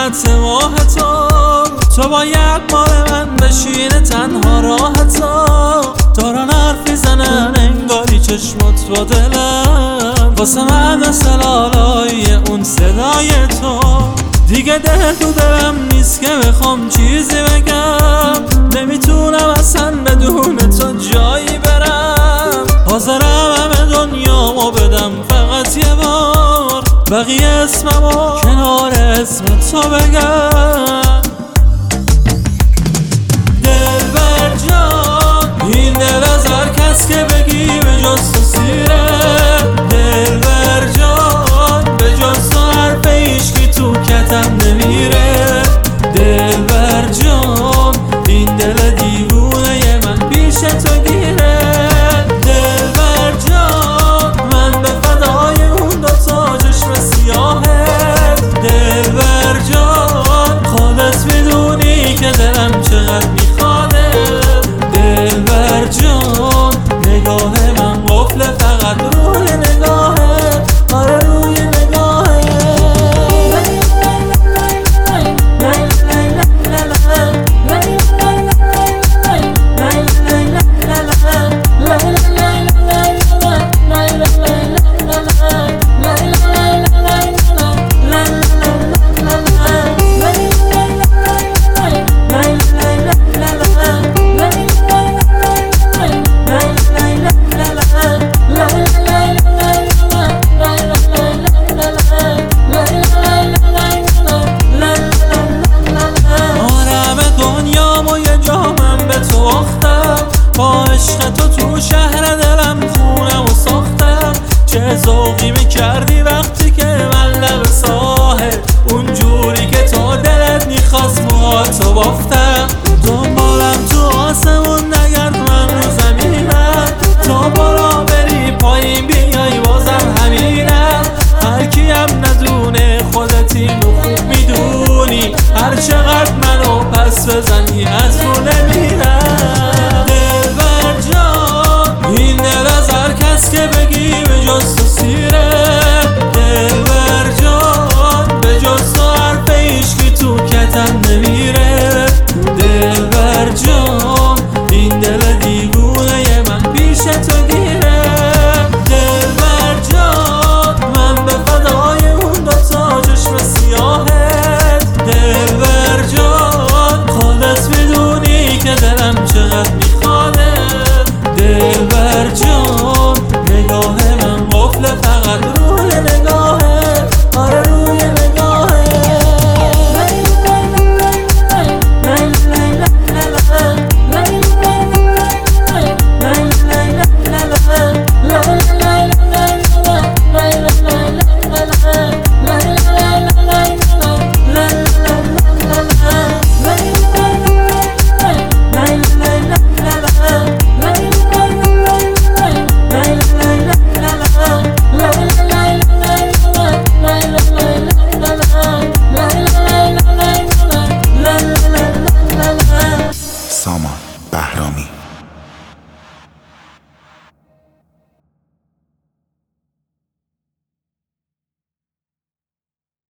صورت ماه تو باید مال من بشینه تنها راحتا. دارن حرف میزنن انگاری چشمات با دلم، واسه من مثل آلای اون صدای تو. دیگه دل تو دلم نیست که بخوام چیزی بگم، نمیتونم اصلا بدون تو جایی برم. حاضرم همه دنیامو بدم فقط یه بار، بقیه اسممو کنار اسم تو بگم. دلبر جان این دل از هر کس که بگی به جز تو سیره. دلبر جان به جز تو حرف هیچکی تو کتم نمیره. دلبر جان این دل دیوونه من پیش تو گیره. دلبر جان من به فدای اون دوتا چشم سیاهت. دلبر جان خودت میدونی که دلم چقدر میخواده. دلبر جان نگاه من قفل فقط روی نگاهه، آره روی نگاهه. با عشق تو شهر دلم خونه و ساختم. چه ذوقی میکردی وقتی که من لب ساحل، اونجوری که تو دلت میخواست موهاتو بافتم. دنبالم تو آسمون نگرد من رو زمینم، تا بالا بری پایین بیای بازم همینم. هرکی هم ندونه خودت اینو خوب میدونی، هر چقدر منو پس بزنی از